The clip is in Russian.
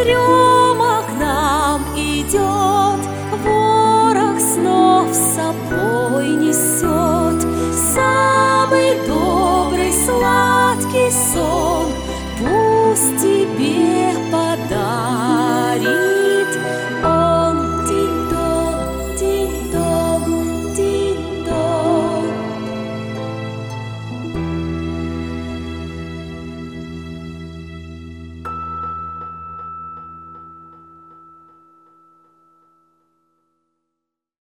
угрюмо к нам идет, ворох снов с собой несет. Самый добрый сладкий сон пусть тебе подарит